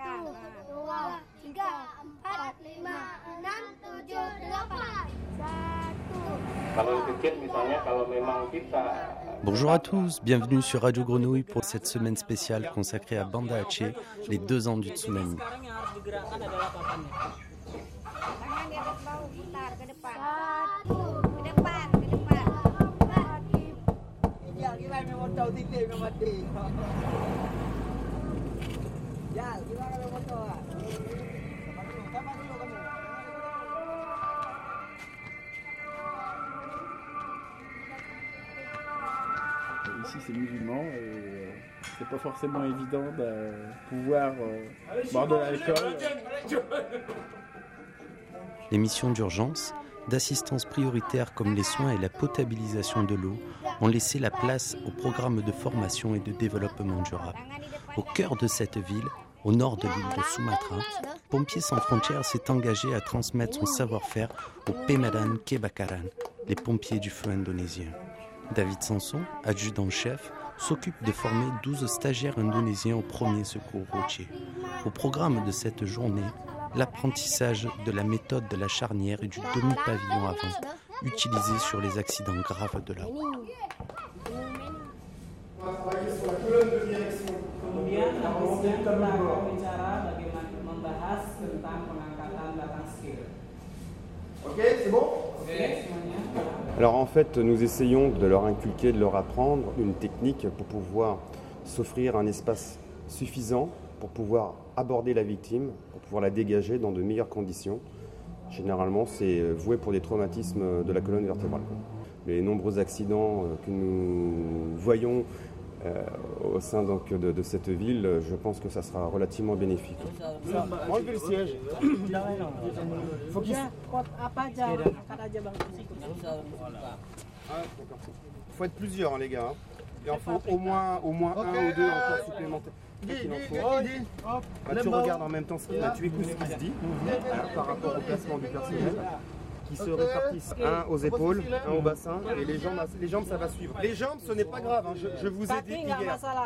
Bonjour à tous, bienvenue sur Radio Grenouille pour cette semaine spéciale consacrée à Banda Aceh, les 2 ans du tsunami. Ici c'est musulman et c'est pas forcément évident de pouvoir boire de l'alcool. Les missions d'urgence, d'assistance prioritaire comme les soins et la potabilisation de l'eau ont laissé la place au programme de formation et de développement durable. Au cœur de cette ville, au nord de l'île de Sumatra, Pompiers sans frontières s'est engagé à transmettre son savoir-faire aux Pemadam Kebakaran, les pompiers du feu indonésiens. David Sanson, adjudant-chef, s'occupe de former 12 stagiaires indonésiens au premier secours routier. Au programme de cette journée, l'apprentissage de la méthode de la charnière et du demi-pavillon avant, utilisé sur les accidents graves de la route. Ok, c'est bon ? Alors en fait, nous essayons de leur inculquer, de leur apprendre une technique pour pouvoir s'offrir un espace suffisant pour pouvoir aborder la victime, pour pouvoir la dégager dans de meilleures conditions. Généralement, c'est voué pour des traumatismes de la colonne vertébrale. Les nombreux accidents que nous voyons au sein donc, de cette ville, je pense que ça sera relativement bénéfique. Enlevez le siège. Faut qu'il... faut être plusieurs, les gars. Il en faut au moins un ou deux encore supplémentaires. Tu regardes en même temps, tu écoutes ce qui se dit par rapport au placement du personnel, qui se répartissent un aux épaules, un au bassin, et les jambes ça va suivre. Les jambes ce n'est pas grave, hein, je vous ai dit hier.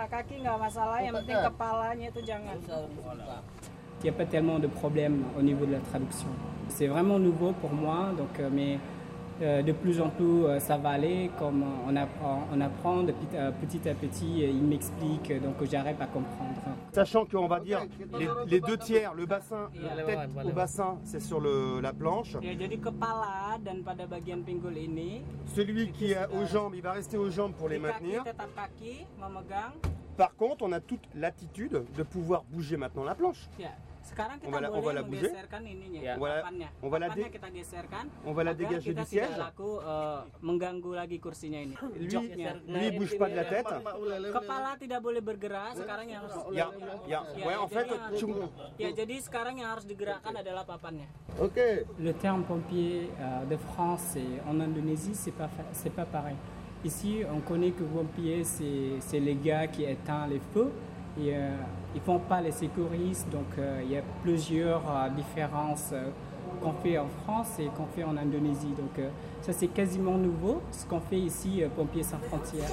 Il n'y a pas tellement de problèmes au niveau de la traduction. C'est vraiment nouveau pour moi, donc, mais de plus en plus ça va aller, comme on apprend de petit à petit, il m'explique, donc j'arrive à comprendre. Sachant qu'on va dire les 2 tiers, le bassin, la tête au bassin, c'est sur la planche. Celui qui est aux jambes, il va rester aux jambes pour les maintenir. Par contre, on a toute l'attitude de pouvoir bouger maintenant la planche. On va la bouger. On va la dégager du siège. Lui il bouge pas de la tête. En fait. Ok. Le terme pompier de France et en Indonésie, c'est pas pareil. Ici, on connaît que pompier, c'est les gars qui éteignent les feux. Et, ils ne font pas les secouristes, donc il y a plusieurs différences qu'on fait en France et qu'on fait en Indonésie. Donc ça c'est quasiment nouveau, ce qu'on fait ici, Pompiers sans frontières.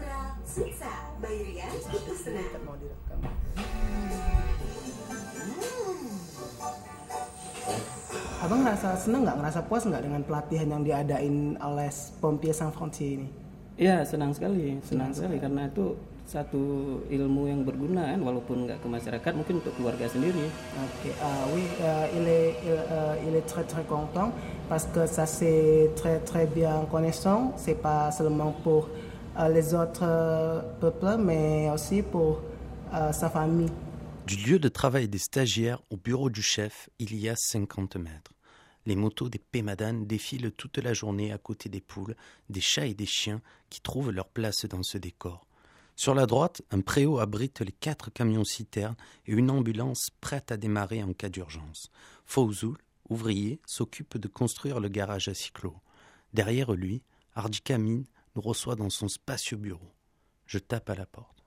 Abang ngerasa senang nggak, ngerasa puas nggak dengan pelatihan yang diadain oleh Pompiers sans frontières ini? Iya, senang sekali karena itu satu ilmu yang berguna kan, walaupun nggak ke masyarakat, mungkin untuk keluarga sendiri. Okay. Oui, il est très très content parce que ça c'est très très bien connaissant. C'est pas seulement pour les autres peuples, mais aussi pour sa famille. Du lieu de travail des stagiaires au bureau du chef, il y a 50 mètres. Les motos des Pemadam défilent toute la journée à côté des poules, des chats et des chiens qui trouvent leur place dans ce décor. Sur la droite, un préau abrite les 4 camions-citernes et une ambulance prête à démarrer en cas d'urgence. Fawzul, ouvrier, s'occupe de construire le garage à cyclo. Derrière lui, Ardika Amin nous reçoit dans son spacieux bureau. Je tape à la porte.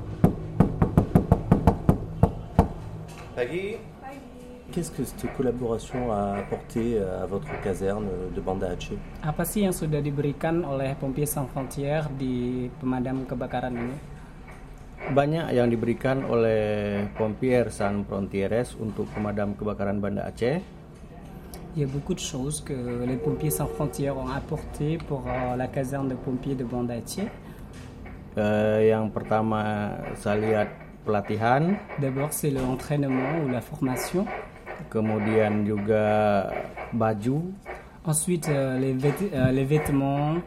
Pagi. Qu'est-ce que cette collaboration a apporté à votre caserne de Banda Aceh? Apa sih yang sudah diberikan oleh Pompiers sans frontières di pemadam kebakaran ini? banyak yang diberikan oleh Pompiers Sans Frontieres untuk pemadam kebakaran Banda Aceh. Il y a beaucoup de choses que les pompiers sans frontières ont apporté pour la caserne de pompiers de Banda Aceh. Yang pertama saya lihat pelatihan. D'abord c'est l'entraînement ou la formation. Kemudian juga baju. Ensuite les vêtements,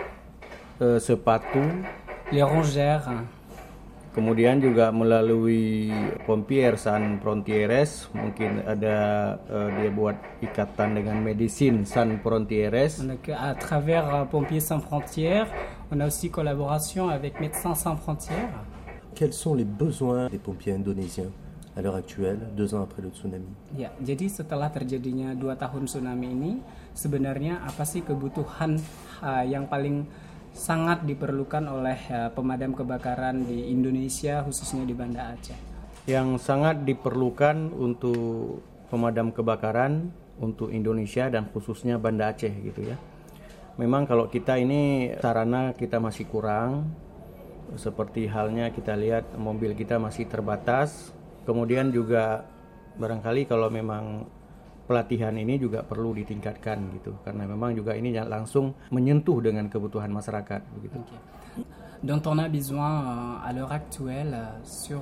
sepatu, les rongères. Kemudian juga melalui Pompiers Sans Frontieres mungkin ada dia buat ikatan dengan Médecins Sans Frontieres. Donc, à travers Pompiers Sans Frontières, on a aussi collaboration avec Médecins Sans Frontières. Quels sont les besoins des pompiers indonésiens à l'heure actuelle, 2 ans après le tsunami? Ya, jadi setelah terjadinya 2 tahun tsunami ini, sebenarnya apa sih kebutuhan yang paling sangat diperlukan oleh pemadam kebakaran di Indonesia, khususnya di Banda Aceh? Yang sangat diperlukan untuk pemadam kebakaran untuk Indonesia dan khususnya Banda Aceh gitu ya. Memang kalau kita ini sarana kita masih kurang, seperti halnya kita lihat mobil kita masih terbatas. Kemudian juga barangkali kalau memang pelatihan ini juga perlu ditingkatkan gitu, karena memang juga ini langsung menyentuh dengan kebutuhan masyarakat begitu. Okay. Dont on a besoin à l'heure actuelle sur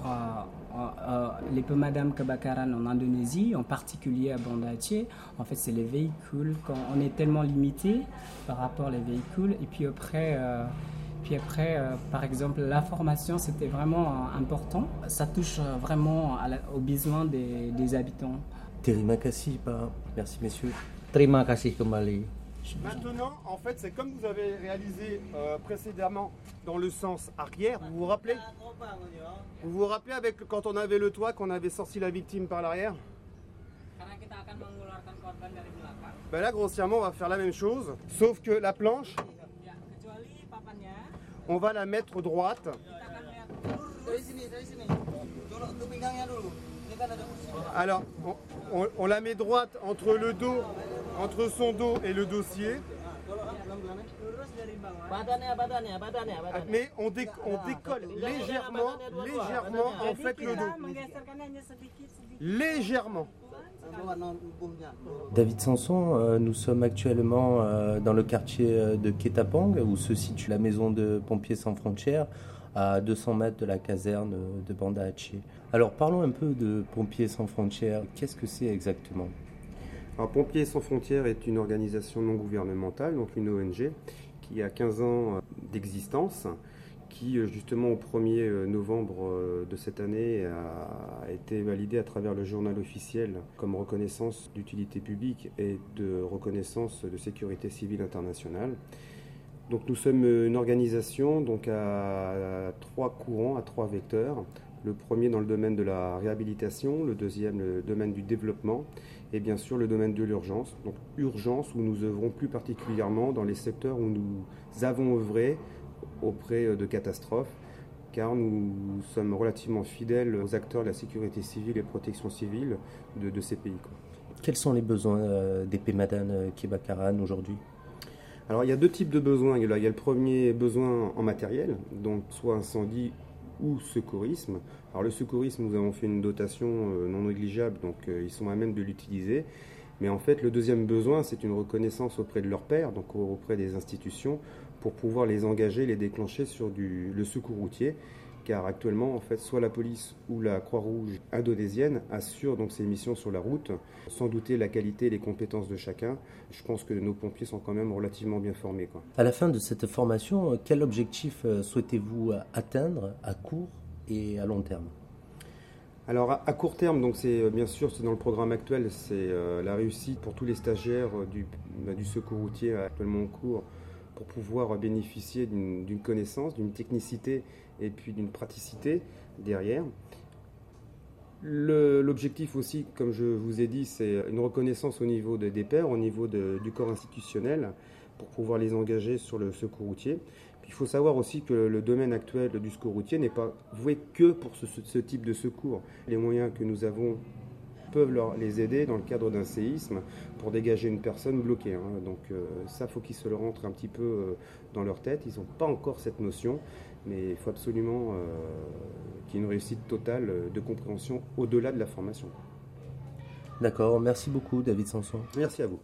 les pemadam kebakaran en Indonésie, en particulier à Banda Aceh. En fait, c'est les véhicules. Quand on est tellement limité par rapport aux véhicules, et puis après, par exemple, la formation, c'était vraiment important. Ça touche vraiment aux besoins des habitants. Terima kasih Pak. Merci messieurs. Terima kasih kembali. Maintenant, en fait, c'est comme vous avez réalisé précédemment dans le sens arrière. Vous vous rappelez? Vous vous rappelez avec quand on avait le toit, qu'on avait sorti la victime par l'arrière? Ben là, grossièrement, on va faire la même chose, sauf que la planche, on va la mettre droite. Alors, on la met droite entre le dos, entre son dos et le dossier. Mais on décolle légèrement en fait le dos. Légèrement. David Sanson, nous sommes actuellement dans le quartier de Ketapang où se situe la maison de Pompiers Sans Frontières, à 200 mètres de la caserne de Banda Aceh. Alors parlons un peu de Pompiers Sans Frontières. Qu'est-ce que c'est exactement? Alors, Pompiers Sans Frontières est une organisation non gouvernementale, donc une ONG, qui a 15 ans d'existence, qui justement au 1er novembre de cette année a été validée à travers le journal officiel comme reconnaissance d'utilité publique et de reconnaissance de sécurité civile internationale. Donc nous sommes une organisation donc à 3 courants, à 3 vecteurs. Le premier dans le domaine de la réhabilitation, le deuxième le domaine du développement et bien sûr le domaine de l'urgence. Donc urgence où nous œuvrons plus particulièrement dans les secteurs où nous avons œuvré auprès de catastrophes, car nous sommes relativement fidèles aux acteurs de la sécurité civile et protection civile de ces pays. Quels sont les besoins des pemadam kebakaran aujourd'hui? Alors il y a 2 types de besoins. Il y a le premier besoin en matériel, donc soit incendie ou secourisme. Alors le secourisme, nous avons fait une dotation non négligeable, donc ils sont à même de l'utiliser. Mais en fait, le deuxième besoin, c'est une reconnaissance auprès de leurs pairs, donc auprès des institutions, pour pouvoir les engager, les déclencher sur le secours routier. Car actuellement, en fait, soit la police ou la Croix-Rouge indonésienne assurent donc ces missions sur la route, sans douter la qualité et les compétences de chacun. Je pense que nos pompiers sont quand même relativement bien formés, quoi. À la fin de cette formation, quel objectif souhaitez-vous atteindre à court et à long terme? Alors à court terme, donc c'est bien sûr c'est dans le programme actuel, c'est la réussite pour tous les stagiaires du secours routier actuellement en cours, pour pouvoir bénéficier d'une connaissance, d'une technicité et puis d'une praticité derrière. L'objectif aussi, comme je vous ai dit, c'est une reconnaissance au niveau des pairs, au niveau du corps institutionnel, pour pouvoir les engager sur le secours routier. Puis il faut savoir aussi que le domaine actuel du secours routier n'est pas voué que pour ce type de secours. Les moyens que nous avons peuvent les aider dans le cadre d'un séisme pour dégager une personne bloquée. Hein. Donc ça, il faut qu'ils se le rentrent un petit peu dans leur tête. Ils n'ont pas encore cette notion, mais il faut absolument qui est une réussite totale de compréhension au-delà de la formation. D'accord, merci beaucoup David Sanson. Merci à vous.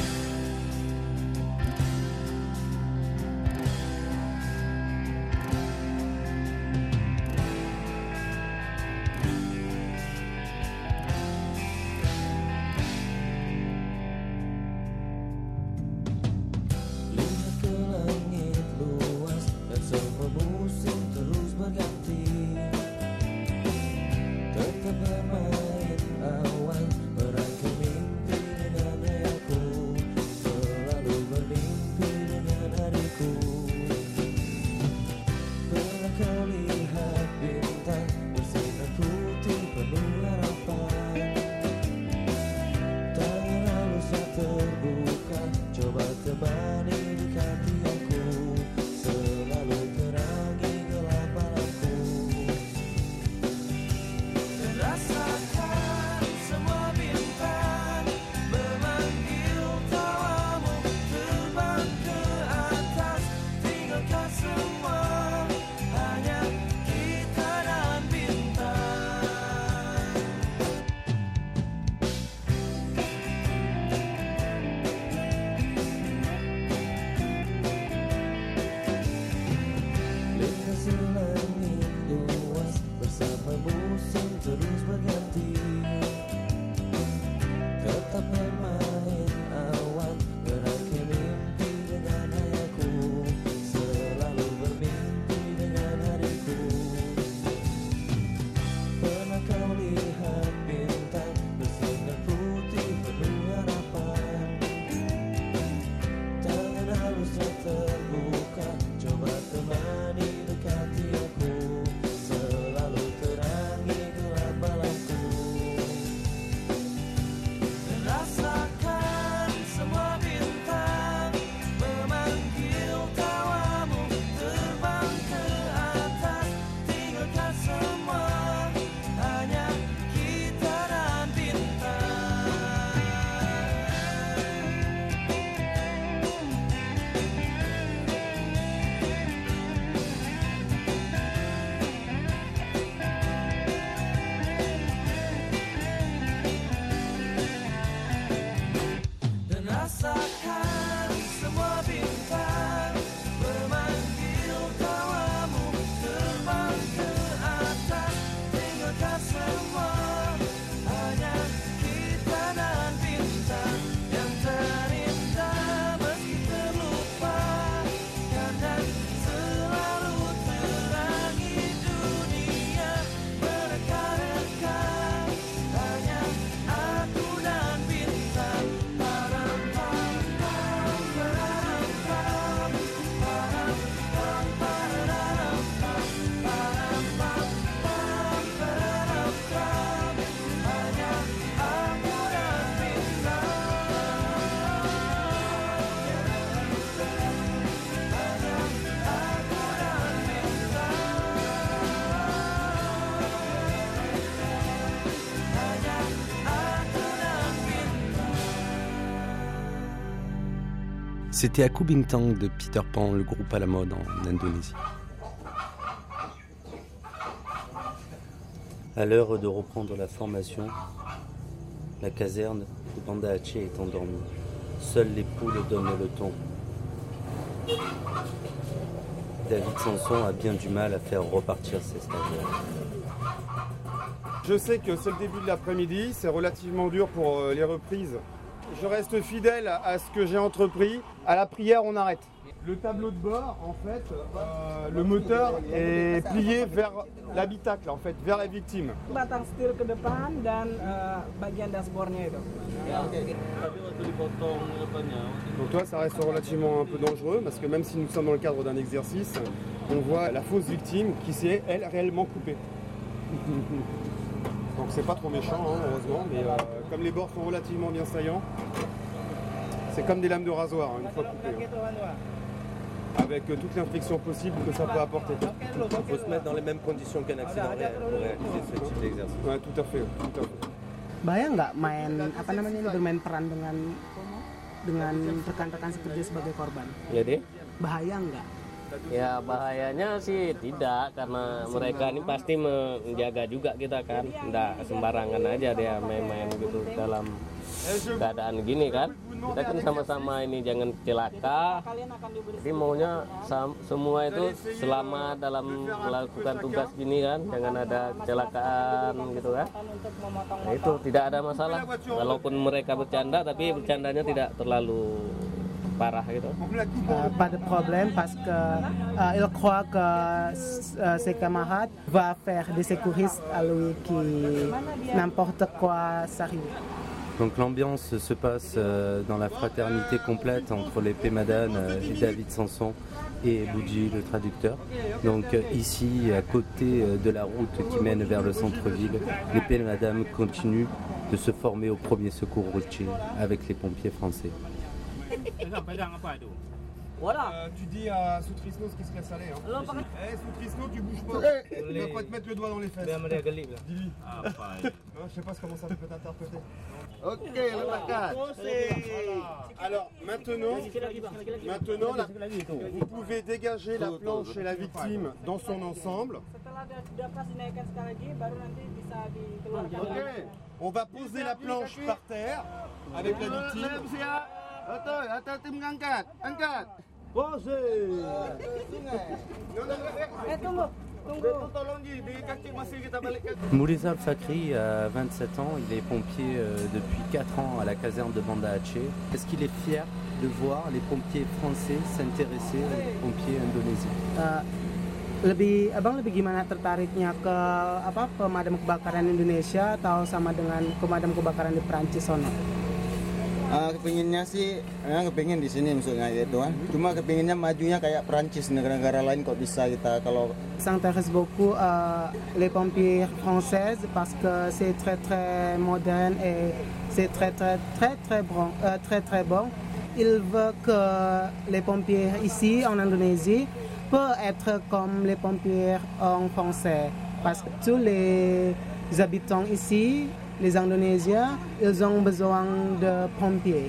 C'était Aku Bintang de Peter Pan, le groupe à la mode en Indonésie. À l'heure de reprendre la formation, la caserne de Banda Aceh est endormie. Seules les poules donnent le ton. David Sanson a bien du mal à faire repartir ses stagiaires. Je sais que c'est le début de l'après-midi, c'est relativement dur pour les reprises. Je reste fidèle à ce que j'ai entrepris. À la prière, on arrête. Le tableau de bord, en fait, le moteur est plié vers l'habitacle, en fait, vers la victime. Batang setir ke depan dan bagian dashboardnya itu. Donc toi, ça reste relativement un peu dangereux parce que même si nous sommes dans le cadre d'un exercice, on voit la fausse victime qui s'est, elle, réellement coupée. Donc c'est pas trop méchant, hein, heureusement, mais comme les bords sont relativement bien saillants, c'est comme des lames de rasoir, hein, une fois coupées. Avec toute l'infection possible que ça peut apporter. Il faut se mettre dans les mêmes conditions qu'un accident réel pour réaliser ce type d'exercice. Ouais, tout à fait, tout à fait. Bahaya nggak main apa namanya ini bermain peran dengan rekan-rekan sekerja sebagai korban? Ya deh. Bahaya nggak? Ya bahayanya sih tidak, karena mereka ini pasti menjaga juga kita kan, nggak sembarangan aja dia main-main gitu dalam keadaan gini kan. Kita kan sama-sama ini jangan celaka, jadi maunya semua itu selamat dalam melakukan tugas gini kan, jangan ada kecelakaan gitu kan. Nah, itu tidak ada masalah, walaupun mereka bercanda tapi bercandanya tidak terlalu parah gitu. Pas de problème parce que il croit que ses camarades va faire des secouristes à lui qui n'importe quoi s'arrive. Donc l'ambiance se passe dans la fraternité complète entre les Pémadanes et David Sanson et Boudji le traducteur. Donc ici, à côté de la route qui mène vers le centre-ville, les Pémadanes continuent de se former au premier secours routier avec les pompiers français. Voilà. Tu dis à Soutrisno ce qui se laisse aller. Soutrisno, tu bouges pas. Il va pas te mettre le doigt dans les fesses. Dis-lui. Je sais pas comment ça peut t'interpréter. Ok, letakkan. Alors maintenant, vous pouvez dégager la planche et la victime dans son ensemble. Ok. On va poser la planche par terre avec la victime. Hati-hati mengangkat. Angkat. Pose. Mouleza Al-Fakri a 27 ans, il est pompier depuis 4 ans à la caserne de Banda Aceh. Est-ce qu'il est fier de voir les pompiers français s'intéresser aux pompiers indonésiens? Abang lebih gimana tertariknya ke pemadam kebakaran Indonesia atau sama dengan pemadam kebakaran di Prancis sono? Kepinginnya sih, kepingin di sini maksudnya itu kan. Cuma kepinginnya majunya kayak Prancis, negara-negara lain kok bisa kita kalau. S'intéresse beaucoup les pompiers français parce que c'est très très moderne et c'est très bon. Il veut que les pompiers ici en Indonésie peuvent être comme les pompiers en français parce que tous les habitants ici, les Indonésiens, ils ont besoin de pompiers.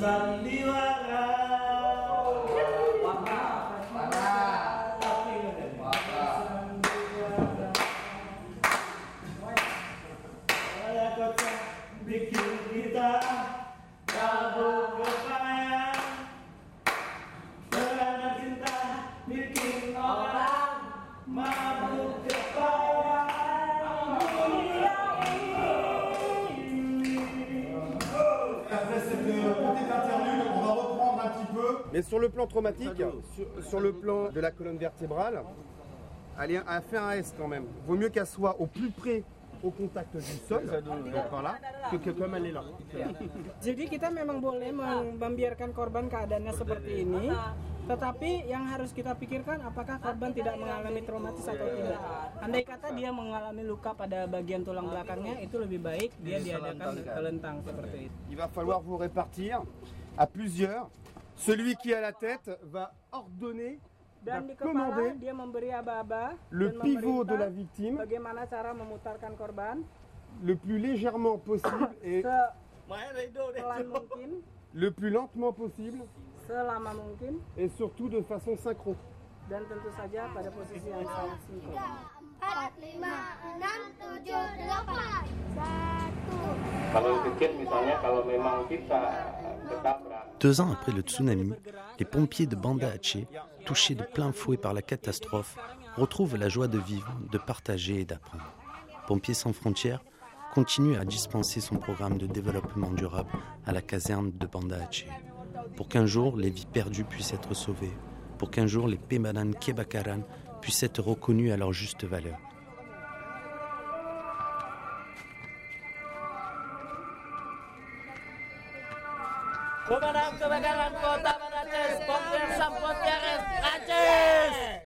Mais sur le plan traumatique, sur le plan de la colonne vertébrale, elle a fait un S quand même. Vaut mieux qu'elle soit au plus près au contact du sol, par là, que comme elle est là. Jadi kita memang boleh membiarkan korban keadaannya seperti ini, tetapi yang harus kita pikirkan apakah korban tidak mengalami traumatis atau tidak. Andai kata dia mengalami luka pada bagian tulang belakangnya, itu lebih baik dia diadakan kelentang seperti itu. Il va falloir vous répartir à plusieurs. Celui qui a la tête va ordonner, dan di commander kepala dia memberi aba-aba le pivot de la victime bagaimana cara memutarkan korban le plus légèrement possible et pelan mungkin, le plus lentement possible selama mungkin, et surtout de façon synchro. Dan tentu saja pada posisi yang sangat sinkron. 4, 5, 6, 7, 8. 1. Kalau pikir misalnya kalau memang kita ketabrak. 2 ans après le tsunami, les pompiers de Banda Aceh, touchés de plein fouet par la catastrophe, retrouvent la joie de vivre, de partager et d'apprendre. Pompiers sans frontières continue à dispenser son programme de développement durable à la caserne de Banda Aceh. Pour qu'un jour, les vies perdues puissent être sauvées. Pour qu'un jour, les Pémadanes Kebakaran puissent être reconnus à leur juste valeur. Pemadam Kebakaran Kota Banda Aceh, Pompier Sans Frontières Aceh.